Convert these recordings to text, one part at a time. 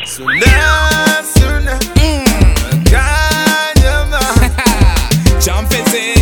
Suna Kanyama Champese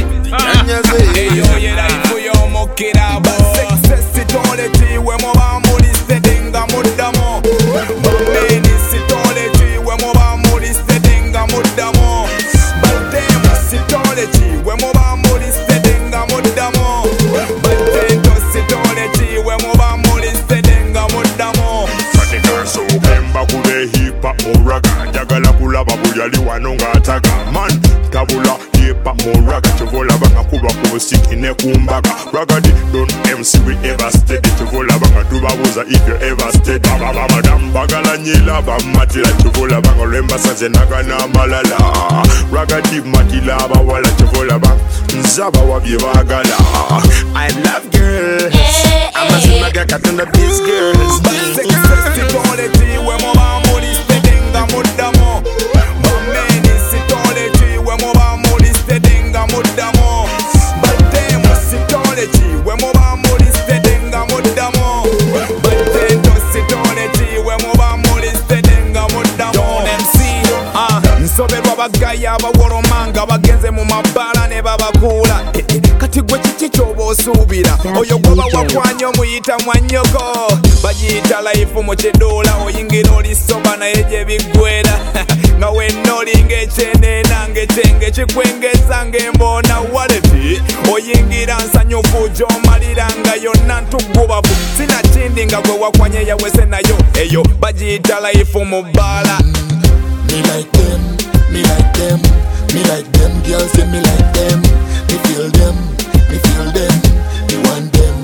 Eyo yera ifu yo mokera bo Sitole ti we mo ba muri stedenga mudamo Bameni sitole ti we mo ba muri stedenga mudamo Batemo sitole ti we mo ba muri stedenga mudamo Batento sitole ti we mo ba muri stedenga mudamo Fatika so bemba kule hip hop moraga Jagala kula babu yali wanonga ataga Man tabula hip hop moraga Chovola banga kuba kubusiki ne kumbaga Ragadi don't MC we ever steady Chovola banga tubabuza if you ever steady Baba madam bagala nyila bamatila Chovola banga lemba sanze naga na malala Ragadi matila bawala Chovola banga nzaba wabye bagala I love girls I'm a simaga katunda these girls Sitole ti we mo ba muri stedenga mudamo Bameni sitole ti we mo ba muri stedenga mudamo Batemo sitole ti we mo ba muri stedenga mudamo Batento sitole ti we mo ba muri stedenga mudamo Don MC Nsoberwa bagaya abaworomanga bagenze mu mabala ne babakula Kati gwe kiki kyoba osuubira oyo gwoba wakwanya omuyita mwanyoko bagiyita life mu kiduula oyingira olisoba naye gye biggwera nga wenna olinga ekyendeena ng'ekyenge kikwengeza ng'emboona waleti oyingira nsanyufu gy'omalira nga yonna ntugubavu sinakindi nga gwe wakwanya eyawese nayo eyo bagiyita life mu bbaala Me like them, me like them, me like them girls, say me like them. Me feel them, me feel them, me want them.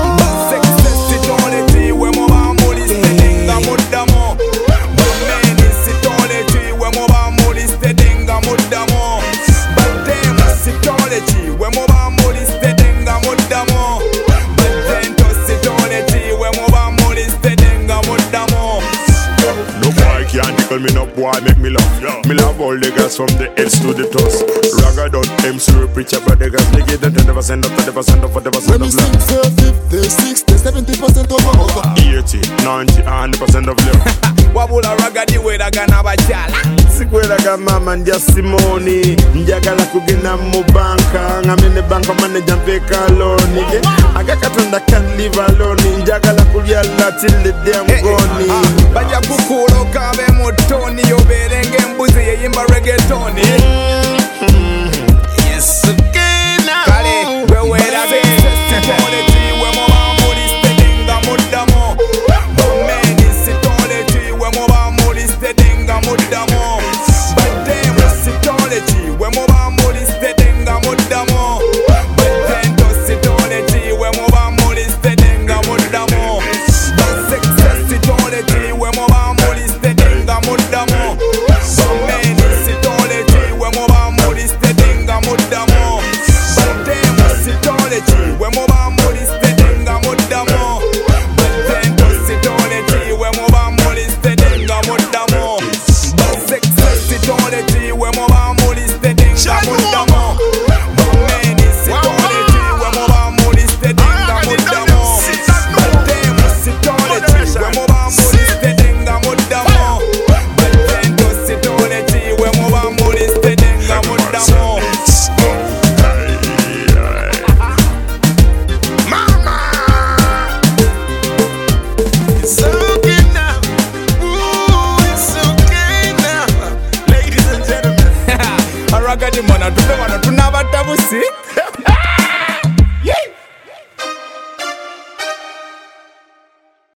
Sitole ti we mo ba muri stedenga mudamo Bameni sitole ti we mo ba muri stedenga mudamo Batemo sitole ti we mo ba muri stedenga mudamo Batento sitole ti we mo ba muri stedenga mudamo No boy can't tickle me, no boy make me laugh. Me love all the girls from the heads to the toes. Ragga don't MC we preach about the girls. They get them 10% of 30% of 40% When me of sing love. for 50, 60, 70% over. 80, 90, 100% of love. Wabula ragadi weraga n'abakyala Sikweraga mama ndya Simoni njagala kugenda mu banka ngamene banka manager mpeka loan agakatonda can live alone njagala kulya till the day I'm gone bajja kukuula okabe mu ttoni obeere ng'embuzi yeyimba reggaetoni kale gwe weerabe sitole ti we mo ba muri stedenga mudamo Bameni sitole ti we mo ba muri stedenga mudamo Batemo sitole ti we mo ba muri stedenga mudamo Batento sitole ti we mo ba muri stedenga mudamo Sitole ti we mo ba muri stedenga mudamo Bameni sitole ti we mo ba muri stedenga mudamo Batemo sitole ti we mo ba muri stedenga mudamo Batento sitole ti we mo ba muri stedenga mudamo Sitole ti we mo ba muri stedenga mudamo Bameni sitole ti we mo ba muri stedenga mudamo Batemo sitole ti we mo ba muri stedenga mudamo Batento sitole ti we mo ba muri stedenga mudamo It's okay now. Ooh, it's okay now. Ladies and gentlemen. Aragadi mana tupe wana tunabatabusi